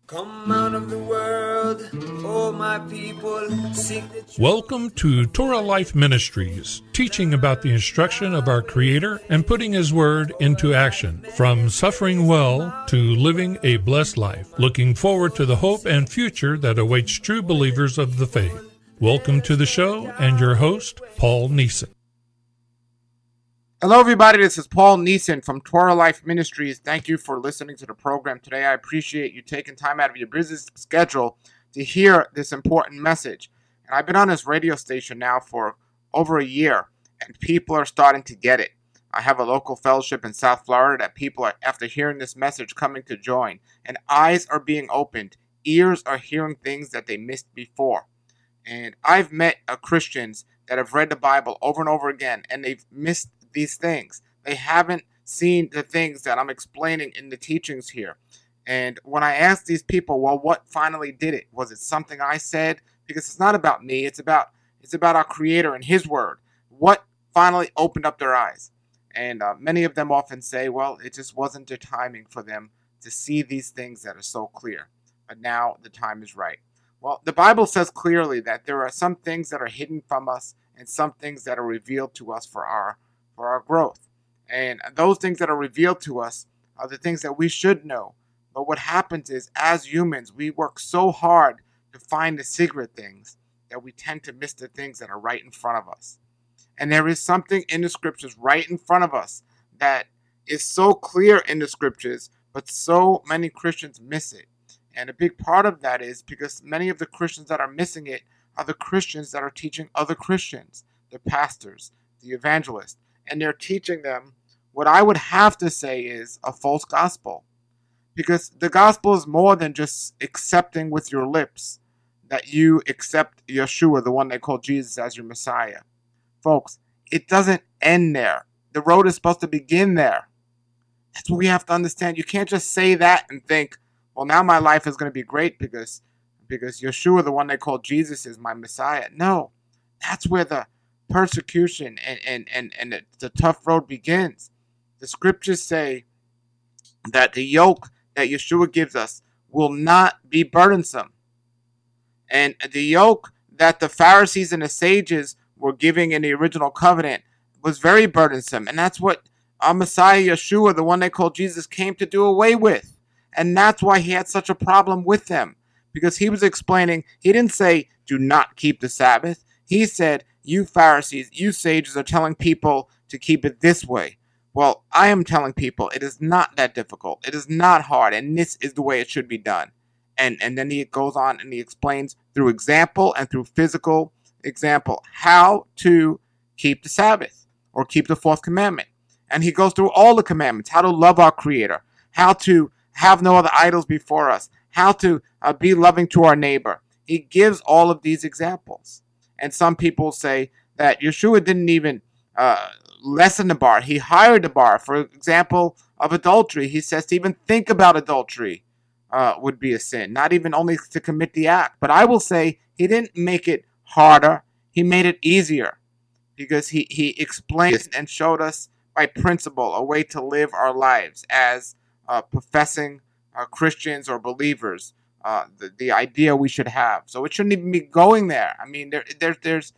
Come out of the world, oh my people, seek the truth. Welcome to Torah Life Ministries, teaching about the instruction of our Creator and putting His Word into action, from suffering well to living a blessed life, looking forward to the hope and future that awaits true believers of the faith. Welcome to the show and your host, Paul Neeson. Hello, everybody. This is Paul Neeson from Torah Life Ministries. Thank you for listening to the program today. I appreciate you taking time out of your busy schedule to hear this important message. And I've been on this radio station now for over a year, and people are starting to get it. I have a local fellowship in South Florida that people are, after hearing this message, coming to join. And eyes are being opened. Ears are hearing things that they missed before. And I've met Christians that have read the Bible over and over again, and they've missed these things. They haven't seen the things that I'm explaining in the teachings here. And when I ask these people, well, what finally did it? Was it something I said? Because it's not about me. It's about our Creator and His Word. What finally opened up their eyes? And many of them often say, well, it just wasn't the timing for them to see these things that are so clear. But now the time is right. Well, the Bible says clearly that there are some things that are hidden from us and some things that are revealed to us for our growth. And those things that are revealed to us are the things that we should know. But what happens is, as humans, we work so hard to find the secret things that we tend to miss the things that are right in front of us. And there is something in the scriptures right in front of us that is so clear in the scriptures, but so many Christians miss it. And a big part of that is because many of the Christians that are missing it are the Christians that are teaching other Christians, the pastors, the evangelists. And they're teaching them what I would have to say is a false gospel. Because the gospel is more than just accepting with your lips that you accept Yeshua, the one they call Jesus, as your Messiah. Folks, it doesn't end there. The road is supposed to begin there. That's what we have to understand. You can't just say that and think, well, now my life is going to be great because Yeshua, the one they call Jesus, is my Messiah. No, that's where the persecution and the tough road begins. The scriptures say that the yoke that Yeshua gives us will not be burdensome. And the yoke that the Pharisees and the sages were giving in the original covenant was very burdensome. And that's what our Messiah Yeshua, the one they call Jesus, came to do away with. And that's why he had such a problem with them. Because he was explaining, he didn't say, do not keep the Sabbath. He said, you Pharisees, you sages are telling people to keep it this way. Well, I am telling people it is not that difficult. It is not hard, and this is the way it should be done. And then he goes on and he explains through example and through physical example how to keep the Sabbath or keep the fourth commandment. And he goes through all the commandments, how to love our Creator, how to have no other idols before us, how to be loving to our neighbor. He gives all of these examples. And some people say that Yeshua didn't even lessen the bar. He hired the bar. For example, of adultery, he says to even think about adultery would be a sin, not even only to commit the act. But I will say he didn't make it harder. He made it easier because he explained and showed us by principle a way to live our lives as professing Christians or believers. The idea we should have. So it shouldn't even be going there. I mean, there's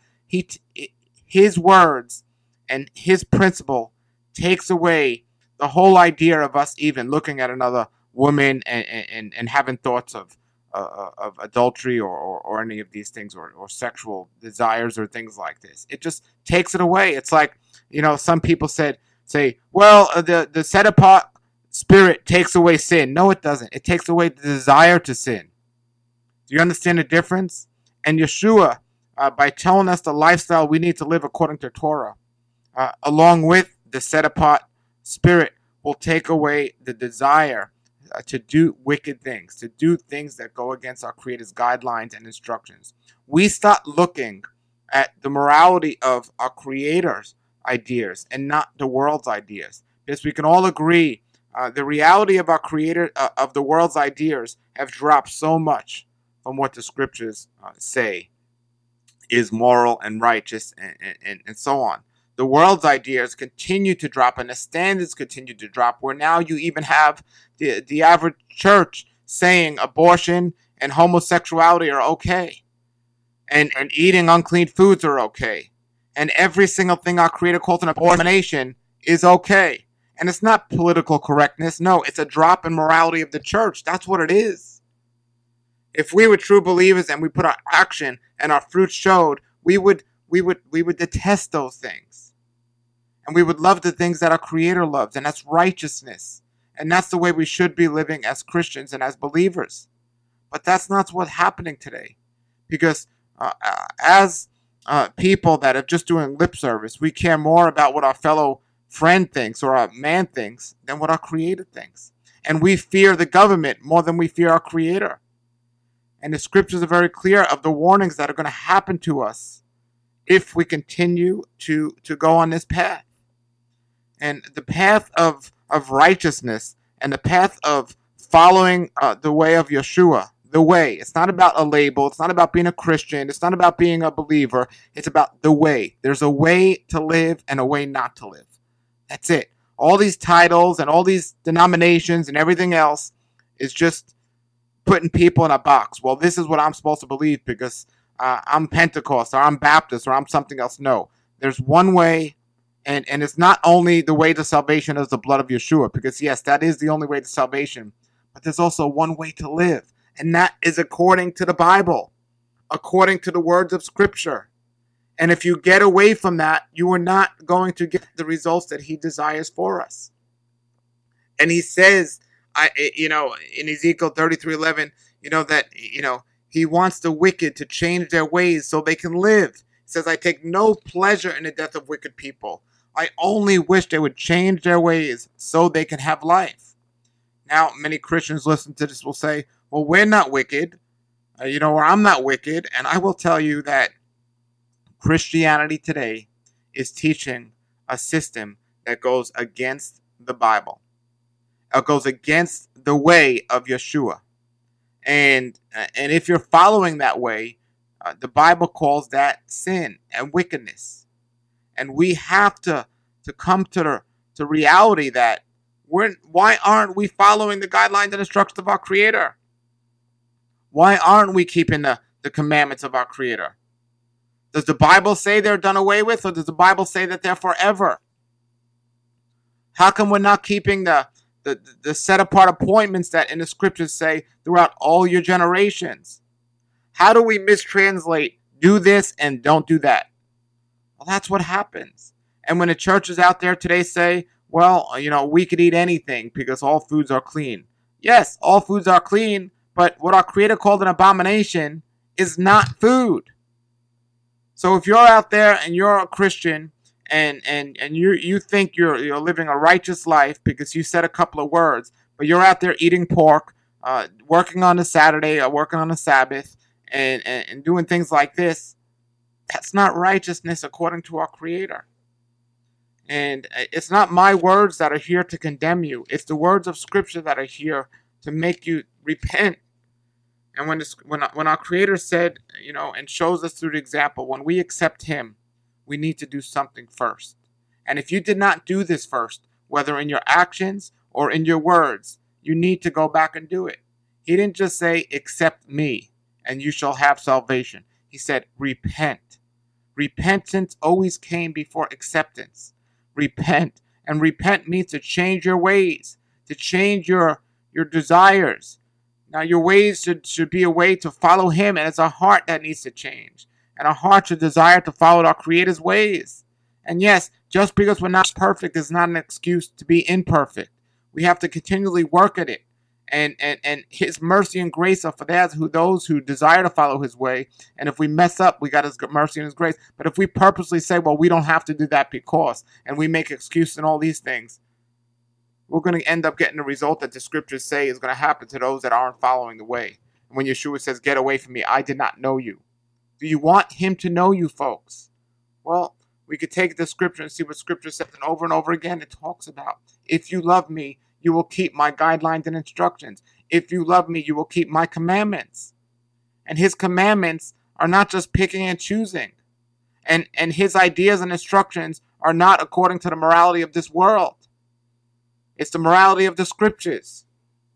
his words and his principle takes away the whole idea of us even looking at another woman and having thoughts of adultery or any of these things or sexual desires or things like this. It just takes it away. It's like, some people say, well, the set apart Spirit takes away sin. No, it doesn't. It takes away the desire to sin. Do you understand the difference? And Yeshua, by telling us the lifestyle we need to live according to Torah, along with the set apart Spirit, will take away the desire to do wicked things, to do things that go against our Creator's guidelines and instructions. We start looking at the morality of our Creator's ideas and not the world's ideas. Because we can all agree the reality of our Creator, of the world's ideas, have dropped so much from what the scriptures say is moral and righteous and so on. The world's ideas continue to drop and the standards continue to drop, where now you even have the average church saying abortion and homosexuality are okay, and eating unclean foods are okay, and every single thing our Creator calls an abomination is okay. And it's not political correctness. No, it's a drop in morality of the church. That's what it is. If we were true believers and we put our action and our fruit showed, we would detest those things. And we would love the things that our Creator loves, and that's righteousness. And that's the way we should be living as Christians and as believers. But that's not what's happening today. Because as people that are just doing lip service, we care more about what our fellow friend thinks or our man thinks than what our Creator thinks. And we fear the government more than we fear our Creator. And the scriptures are very clear of the warnings that are going to happen to us if we continue to go on this path. And the path of righteousness and the path of following the way of Yeshua, the way. It's not about a label. It's not about being a Christian. It's not about being a believer. It's about the way. There's a way to live and a way not to live. That's it. All these titles and all these denominations and everything else is just putting people in a box. Well, this is what I'm supposed to believe because I'm Pentecost or I'm Baptist or I'm something else. No, there's one way, and it's not only the way to salvation as the blood of Yeshua, because yes, that is the only way to salvation, but there's also one way to live, and that is according to the Bible, according to the words of Scripture. And if you get away from that, you are not going to get the results that He desires for us. And He says, in Ezekiel 33:11, that He wants the wicked to change their ways so they can live. He says, I take no pleasure in the death of wicked people. I only wish they would change their ways so they can have life. Now, many Christians listen to this will say, well, we're not wicked, or I'm not wicked. And I will tell you that Christianity today is teaching a system that goes against the Bible. It goes against the way of Yeshua. And if you're following that way, the Bible calls that sin and wickedness. And we have to come to reality that why aren't we following the guidelines and instructions of our Creator? Why aren't we keeping the commandments of our Creator? Does the Bible say they're done away with, or does the Bible say that they're forever? How come we're not keeping the set apart appointments that in the scriptures say throughout all your generations? How do we mistranslate do this and don't do that? Well, that's what happens. And when the churches out there today say, well, we could eat anything because all foods are clean. Yes, all foods are clean, but what our Creator called an abomination is not food. So if you're out there and you're a Christian and you think you're living a righteous life because you said a couple of words, but you're out there eating pork, working on a Saturday or working on a Sabbath and doing things like this, that's not righteousness according to our Creator. And it's not my words that are here to condemn you. It's the words of Scripture that are here to make you repent. And when our Creator said, and shows us through the example, when we accept Him, we need to do something first. And if you did not do this first, whether in your actions or in your words, you need to go back and do it. He didn't just say, accept me, and you shall have salvation. He said, repent. Repentance always came before acceptance. Repent. And repent means to change your ways, to change your desires. Now, your ways should be a way to follow Him, and it's a heart that needs to change. And our heart should desire to follow our Creator's ways. And yes, just because we're not perfect is not an excuse to be imperfect. We have to continually work at it. And His mercy and grace are for those who desire to follow His way. And if we mess up, we got His mercy and His grace. But if we purposely say, well, we don't have to do that because, and we make excuses and all these things, we're going to end up getting the result that the scriptures say is going to happen to those that aren't following the way. And when Yeshua says, get away from me, I did not know you. Do you want Him to know you, folks? Well, we could take the scripture and see what scripture says, and over again it talks about, if you love me, you will keep my guidelines and instructions. If you love me, you will keep my commandments. And His commandments are not just picking and choosing. And His ideas and instructions are not according to the morality of this world. It's the morality of the scriptures.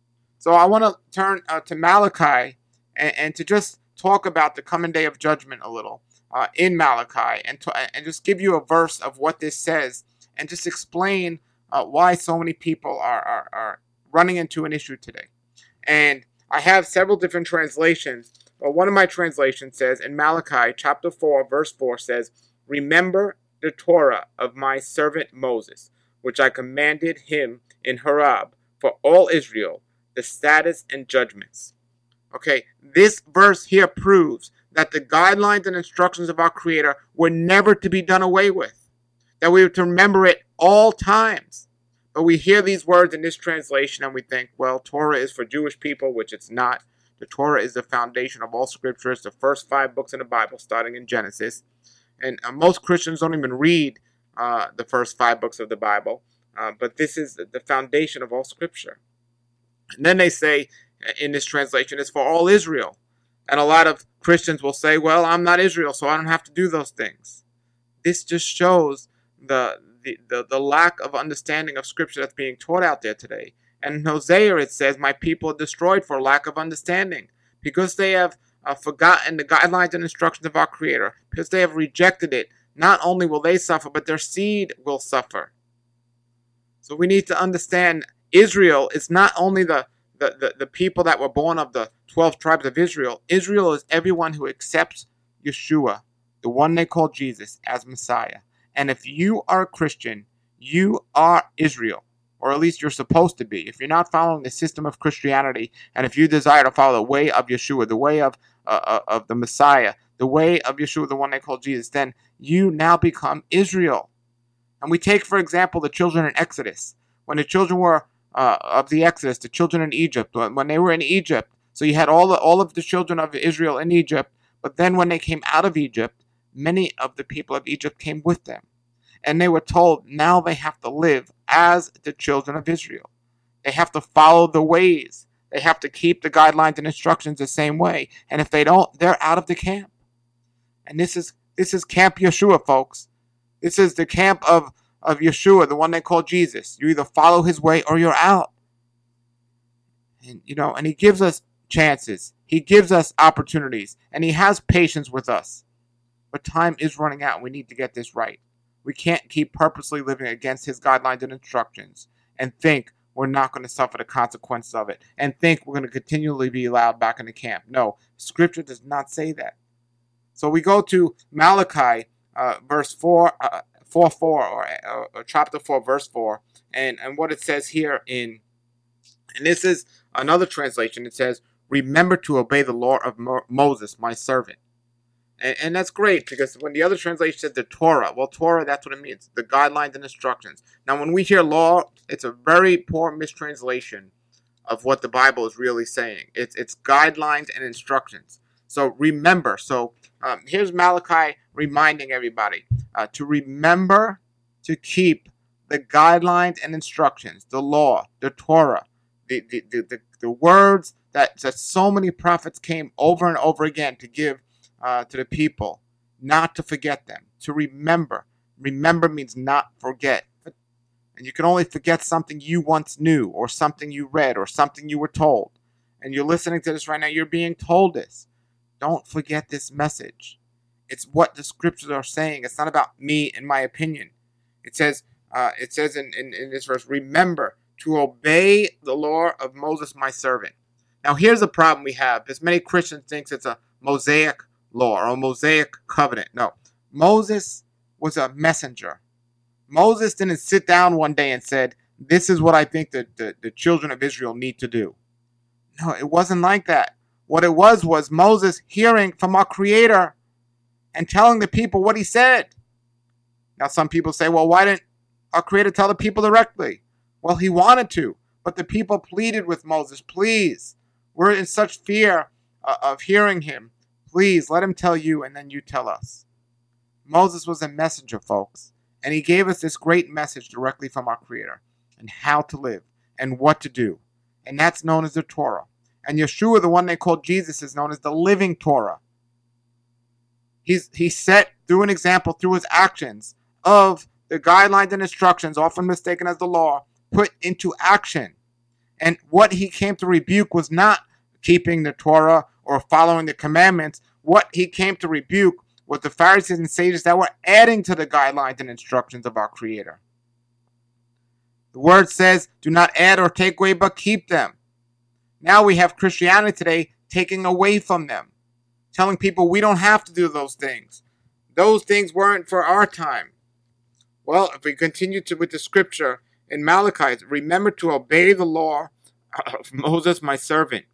So I want to turn to Malachi and to just talk about the coming day of judgment a little in Malachi and just give you a verse of what this says and just explain why so many people are running into an issue today. And I have several different translations, but one of my translations says in Malachi chapter 4, verse 4 says, "Remember the Torah of my servant Moses, which I commanded him in Horeb for all Israel, the statutes and judgments." Okay, this verse here proves that the guidelines and instructions of our Creator were never to be done away with, that we were to remember it all times. But we hear these words in this translation and we think, well, Torah is for Jewish people, which it's not. The Torah is the foundation of all scripture. It's the first 5 books in the Bible, starting in Genesis. And most Christians don't even read the first 5 books of the Bible. But this is the foundation of all scripture. And then they say in this translation, it's for all Israel. And a lot of Christians will say, well, I'm not Israel, so I don't have to do those things. This just shows the lack of understanding of scripture that's being taught out there today. And in Hosea it says, my people are destroyed for lack of understanding, because they have forgotten the guidelines and instructions of our Creator, because they have rejected it. Not only will they suffer, but their seed will suffer. So we need to understand Israel is not only the people that were born of the 12 tribes of Israel. Israel is everyone who accepts Yeshua, the one they call Jesus, as Messiah. And if you are a Christian, you are Israel, or at least you're supposed to be. If you're not following the system of Christianity, and if you desire to follow the way of Yeshua, the way of the Messiah, the way of Yeshua, the one they call Jesus, then you now become Israel. And we take, for example, the children in Exodus. When the children were of the Exodus, the children in Egypt, when they were in Egypt, so you had all of the children of Israel in Egypt, but then when they came out of Egypt, many of the people of Egypt came with them. And they were told now they have to live as the children of Israel. They have to follow the ways. They have to keep the guidelines and instructions the same way. And if they don't, they're out of the camp. And this is Camp Yeshua, folks. This is the camp of Yeshua, the one they call Jesus. You either follow his way or you're out. And and he gives us chances. He gives us opportunities. And he has patience with us. But time is running out and we need to get this right. We can't keep purposely living against his guidelines and instructions and think we're not going to suffer the consequences of it and think we're going to continually be allowed back in the camp. No, scripture does not say that. So we go to Malachi verse 4, 4:4, or chapter 4, verse 4, and what it says here and this is another translation. It says, "Remember to obey the law of Moses, my servant." And that's great, because when the other translation says the Torah, well, Torah, that's what it means, the guidelines and instructions. Now, when we hear law, it's a very poor mistranslation of what the Bible is really saying. It's guidelines and instructions. So remember. So here's Malachi reminding everybody to remember to keep the guidelines and instructions, the law, the Torah, the words that so many prophets came over and over again to give to the people, not to forget them, to remember. Remember means not forget. And you can only forget something you once knew, or something you read, or something you were told. And you're listening to this right now, you're being told this. Don't forget this message. It's what the scriptures are saying. It's not about me and my opinion. It says in this verse, remember to obey the law of Moses, my servant. Now here's the problem we have. Because many Christians think it's a Mosaic law or a Mosaic covenant. No, Moses was a messenger. Moses didn't sit down one day and said, this is what I think that the children of Israel need to do. No, it wasn't like that. What it was Moses hearing from our Creator and telling the people what he said. Now some people say, well, why didn't our Creator tell the people directly? Well, he wanted to, but the people pleaded with Moses, please, we're in such fear of hearing him. Please let him tell you, and then you tell us. Moses was a messenger, folks, and he gave us this great message directly from our Creator and how to live and what to do. And that's known as the Torah. And Yeshua, the one they call Jesus, is known as the living Torah. He set through an example, through his actions, of the guidelines and instructions, often mistaken as the law, put into action. And what he came to rebuke was not keeping the Torah or following the commandments. What he came to rebuke was the Pharisees and sages that were adding to the guidelines and instructions of our Creator. The word says, do not add or take away, but keep them. Now we have Christianity today taking away from them, telling people we don't have to do those things. Those things weren't for our time. Well, if we continue with the scripture in Malachi, remember to obey the law of Moses, my servant.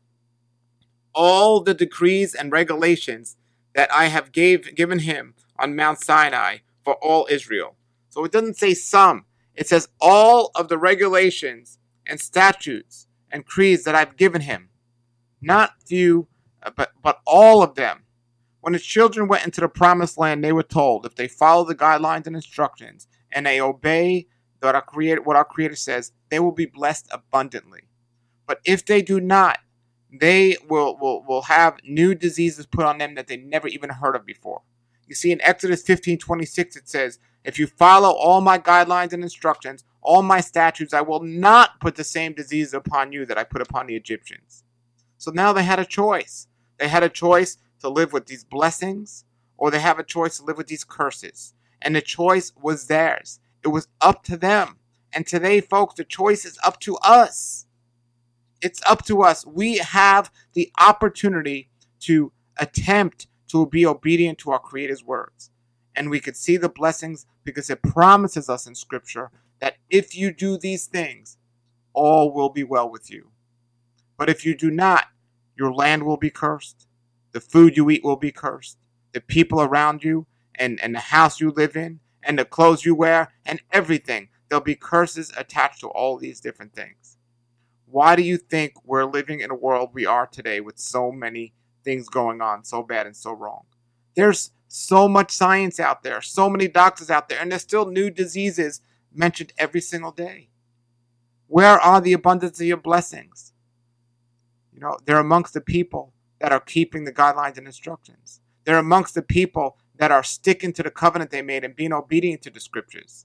All the decrees and regulations that I have given him on Mount Sinai for all Israel. So it doesn't say some. It says all of the regulations and statutes and creeds that I've given him. Not few, but all of them. When his children went into the promised land, they were told if they follow the guidelines and instructions and they obey what our Creator says, they will be blessed abundantly. But if they do not, they will have new diseases put on them that they never even heard of before. You see, in Exodus 15:26, it says, if you follow all my guidelines and instructions, all my statutes, I will not put the same disease upon you that I put upon the Egyptians. So now they had a choice. They had a choice to live with these blessings, or they have a choice to live with these curses. And the choice was theirs. It was up to them. And today, folks, the choice is up to us. It's up to us. We have the opportunity to attempt to be obedient to our Creator's words. And we could see the blessings because it promises us in Scripture that if you do these things, all will be well with you. But if you do not, your land will be cursed. The food you eat will be cursed. The people around you and the house you live in and the clothes you wear and everything. There'll be curses attached to all these different things. Why do you think we're living in a world we are today with so many things going on, so bad and so wrong? There's so much science out there, so many doctors out there, and there's still new diseases mentioned every single day. Where are the abundance of your blessings? You know, they're amongst the people that are keeping the guidelines and instructions. They're amongst the people that are sticking to the covenant they made and being obedient to the scriptures.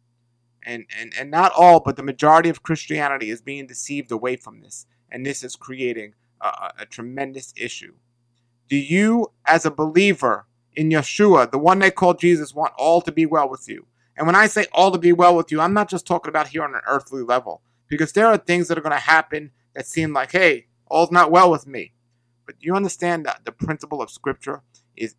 And not all, but the majority of Christianity is being deceived away from this. And this is creating a tremendous issue. Do you, as a believer in Yeshua, the one they call Jesus, want all to be well with you? And when I say all to be well with you, I'm not just talking about here on an earthly level. Because there are things that are going to happen that seem like, hey, all's not well with me. But you understand that the principle of Scripture is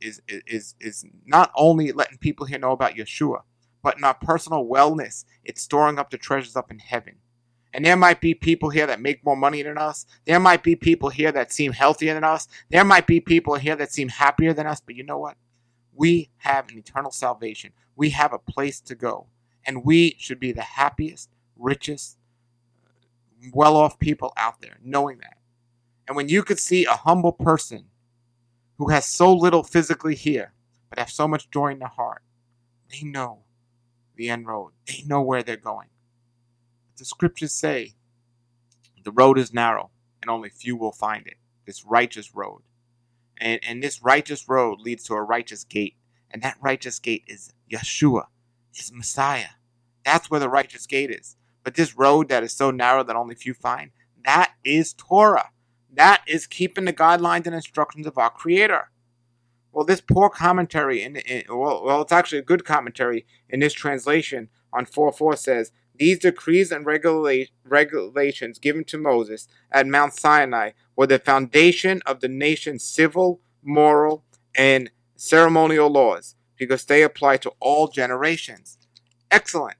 not only letting people here know about Yeshua, but in our personal wellness, it's storing up the treasures up in heaven. And there might be people here that make more money than us. There might be people here that seem healthier than us. There might be people here that seem happier than us. But you know what? We have an eternal salvation. We have a place to go. And we should be the happiest, richest, well-off people out there, knowing that. And when you could see a humble person who has so little physically here, but have so much joy in their heart, they know the end road. They know where they're going. The scriptures say the road is narrow and only few will find it. This righteous road. And this righteous road leads to a righteous gate. And that righteous gate is Yeshua, is Messiah. That's where the righteous gate is. But this road that is so narrow that only few find, that is Torah. That is keeping the guidelines and instructions of our Creator. Well, this poor commentary, it's actually a good commentary in this translation on 4:4 says, these decrees and regulations given to Moses at Mount Sinai were the foundation of the nation's civil, moral, and ceremonial laws because they apply to all generations. Excellent.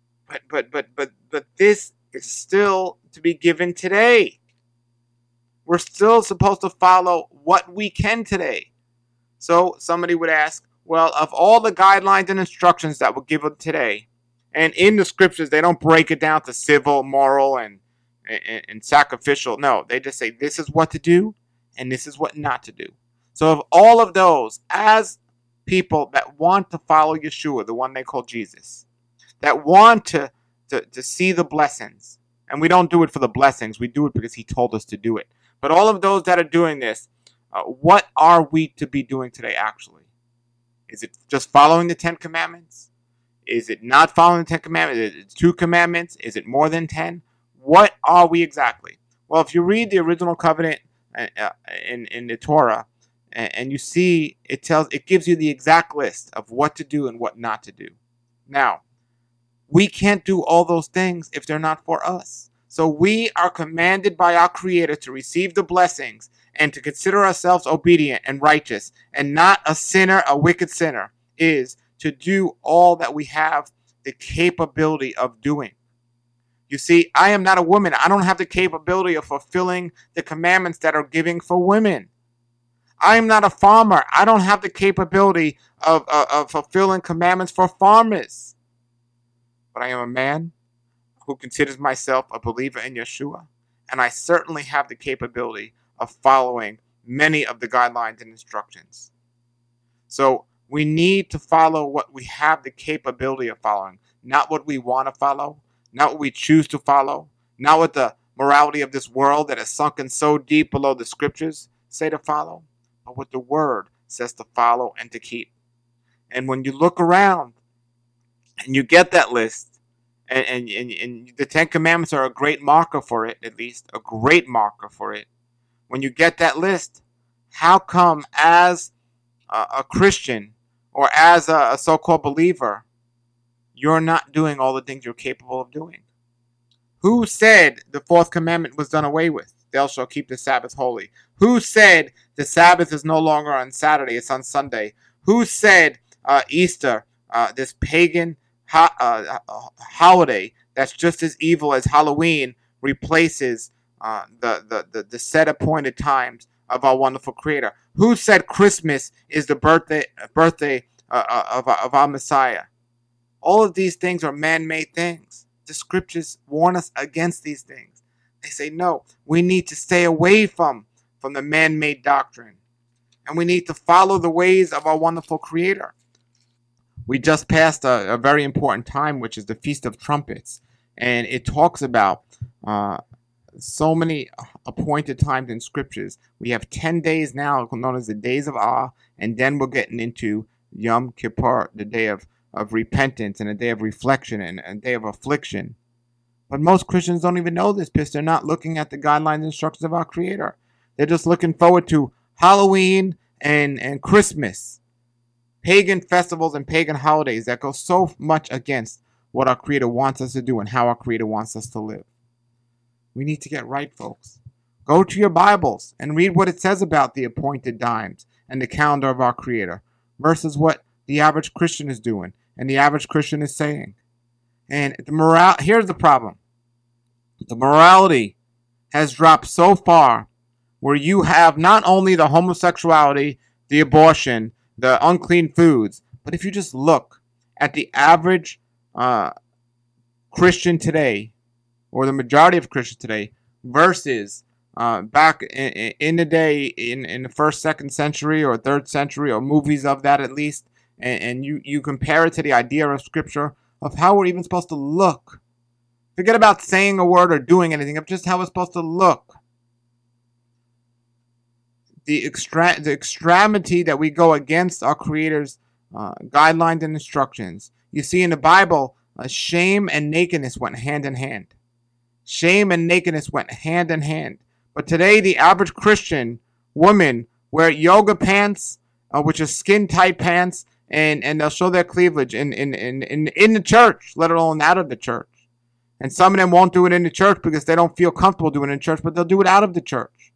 But this is still to be given today. We're still supposed to follow what we can today. So somebody would ask, well, of all the guidelines and instructions that were given today, and in the scriptures, they don't break it down to civil, moral, and sacrificial. No, they just say this is what to do and this is what not to do. So of all of those, as people that want to follow Yeshua, the one they call Jesus, that want to see the blessings, and we don't do it for the blessings, we do it because he told us to do it. But all of those that are doing this, what are we to be doing today actually? Is it just following the 10 commandments? Is it not following the 10 commandments? Is it 2 commandments? Is it more than 10? What are we exactly? Well, if you read the original covenant in the Torah, and you see it gives you the exact list of what to do and what not to do. Now, we can't do all those things if they're not for us. So we are commanded by our Creator to receive the blessings and to consider ourselves obedient and righteous and not a sinner, a wicked sinner, is to do all that we have the capability of doing. You see, I am not a woman. I don't have the capability of fulfilling the commandments that are given for women. I am not a farmer. I don't have the capability of fulfilling commandments for farmers. But I am a man who considers myself a believer in Yeshua, and I certainly have the capability of following many of the guidelines and instructions. So we need to follow what we have the capability of following, not what we want to follow, not what we choose to follow, not what the morality of this world that has sunken so deep below the scriptures say to follow, but what the word says to follow and to keep. And when you look around and you get that list, and the Ten Commandments are a great marker for it, at least a great marker for it. When you get that list, how come as a Christian or as a so-called believer, you're not doing all the things you're capable of doing? Who said the fourth commandment was done away with? Thou shalt keep the Sabbath holy. Who said the Sabbath is no longer on Saturday, it's on Sunday? Who said Easter, this pagan holiday that's just as evil as Halloween, replaces the set appointed times of our wonderful Creator? Who said Christmas is the birthday of our Messiah? All of these things are man-made things. The scriptures warn us against these things. They say, no, we need to stay away from the man-made doctrine. And we need to follow the ways of our wonderful Creator. We just passed a very important time, which is the Feast of Trumpets. And it talks about so many appointed times in scriptures. We have 10 days now known as the days of awe. And then we're getting into Yom Kippur, the day of repentance and a day of reflection and a day of affliction. But most Christians don't even know this because they're not looking at the guidelines and instructions of our Creator. They're just looking forward to Halloween and Christmas, pagan festivals and pagan holidays that go so much against what our Creator wants us to do and how our Creator wants us to live. We need to get right, folks. Go to your Bibles and read what it says about the appointed times and the calendar of our Creator versus what the average Christian is doing and the average Christian is saying. And here's the problem. The morality has dropped so far where you have not only the homosexuality, the abortion, the unclean foods, but if you just look at the average Christian today, or the majority of Christians today, versus back in the day, in the first, second century, or third century, or movies of that at least, and you compare it to the idea of Scripture, of how we're even supposed to look. Forget about saying a word or doing anything, of just how we're supposed to look. The extremity that we go against our Creator's guidelines and instructions. You see in the Bible, shame and nakedness went hand in hand. Shame and nakedness went hand in hand. But today, the average Christian woman wear yoga pants, which are skin-tight pants, and they'll show their cleavage in the church, let alone out of the church. And some of them won't do it in the church because they don't feel comfortable doing it in church, but they'll do it out of the church.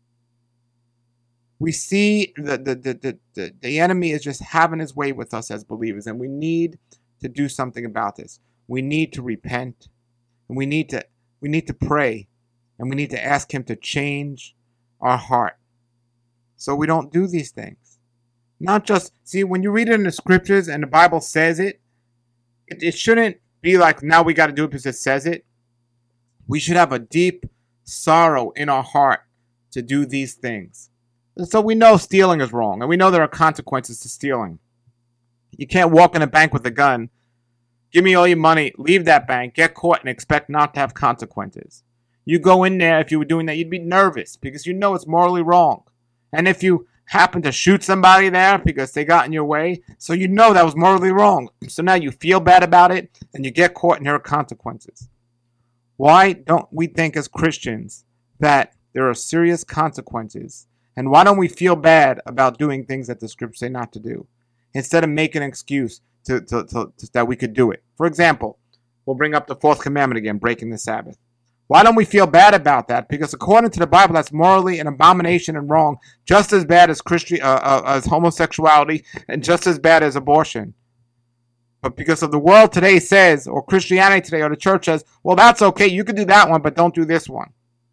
We see the enemy is just having his way with us as believers, and we need to do something about this. We need to repent, and we need to pray, and we need to ask him to change our heart so we don't do these things. Not just, see, when you read it in the scriptures and the Bible says it shouldn't be like, now we got to do it because it says it. We should have a deep sorrow in our heart to do these things. So we know stealing is wrong, and we know there are consequences to stealing. You can't walk in a bank with a gun, give me all your money, leave that bank, get caught, and expect not to have consequences. You go in there, if you were doing that, you'd be nervous because you know it's morally wrong. And if you happen to shoot somebody there because they got in your way, so you know that was morally wrong. So now you feel bad about it, and you get caught, and there are consequences. Why don't we think as Christians that there are serious consequences? And why don't we feel bad about doing things that the scriptures say not to do, instead of making an excuse that we could do it? For example, we'll bring up the fourth commandment again, breaking the Sabbath. Why don't we feel bad about that? Because according to the Bible, that's morally an abomination and wrong, just as bad as as homosexuality, and just as bad as abortion. But because of the world today says, or Christianity today, or the church says, well, that's okay, you can do that one, but don't do this one.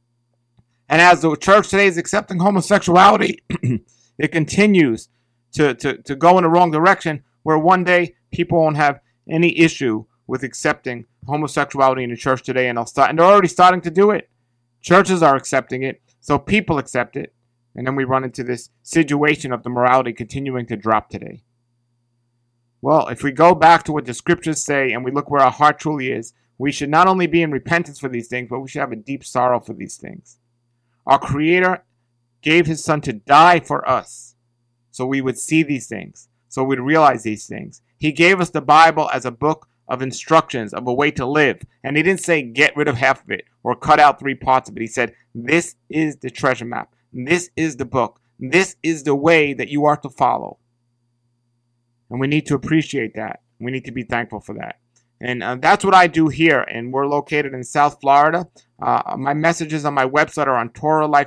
And as the church today is accepting homosexuality, it continues to go in the wrong direction, where one day people won't have any issue with accepting homosexuality in the church today, and they're already starting to do it. Churches are accepting it, so people accept it, and then we run into this situation of the morality continuing to drop today. Well, if we go back to what the scriptures say and we look where our heart truly is, we should not only be in repentance for these things, but we should have a deep sorrow for these things. Our Creator gave His Son to die for us so we would see these things, so we'd realize these things. He gave us the Bible as a book of instructions, of a way to live. And He didn't say get rid of half of it or cut out 3 parts of it. He said, this is the treasure map. This is the book. This is the way that you are to follow. And we need to appreciate that. We need to be thankful for that. And that's what I do here. And we're located in South Florida. My messages on my website are on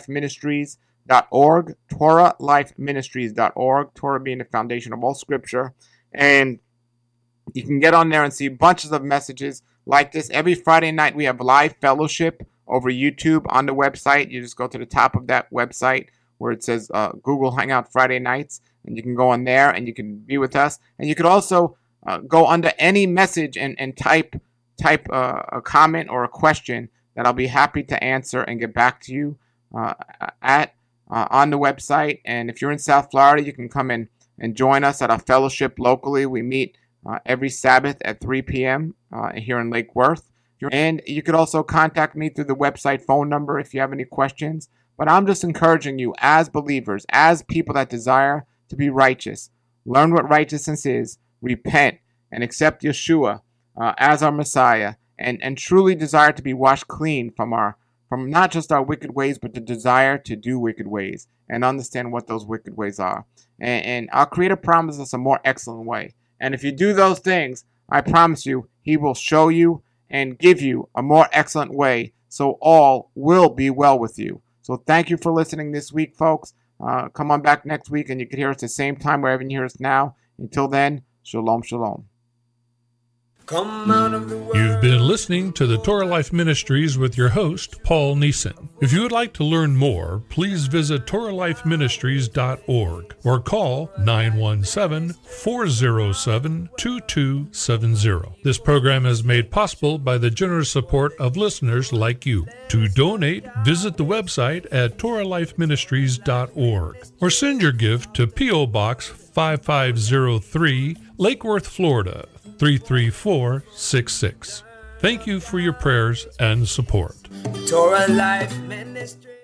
TorahLifeMinistries.org. TorahLifeMinistries.org. Torah being the foundation of all scripture. And you can get on there and see bunches of messages like this. Every Friday night we have live fellowship over YouTube on the website. You just go to the top of that website where it says Google Hangout Friday nights. And you can go on there and you can be with us. And you could also go under any message and type a comment or a question that I'll be happy to answer and get back to you on the website. And if you're in South Florida, you can come in and join us at our fellowship locally. We meet every Sabbath at 3 p.m. Here in Lake Worth. And you could also contact me through the website phone number if you have any questions. But I'm just encouraging you as believers, as people that desire to be righteous, learn what righteousness is, repent, and accept Yeshua as our Messiah, and truly desire to be washed clean from not just our wicked ways, but the desire to do wicked ways and understand what those wicked ways are. And our Creator promises us a more excellent way. And if you do those things, I promise you, He will show you and give you a more excellent way, so all will be well with you. So thank you for listening this week, folks. Come on back next week and you can hear us the same time wherever you hear us now. Until then, shalom, shalom. Come out of the world. You've been listening to the Torah Life Ministries with your host, Paul Neeson. If you would like to learn more, please visit TorahLifeMinistries.org or call 917-407-2270. This program is made possible by the generous support of listeners like you. To donate, visit the website at TorahLifeMinistries.org or send your gift to P.O. Box 5503, Lake Worth, Florida 33466. Thank you for your prayers and support. Torah Life Ministry.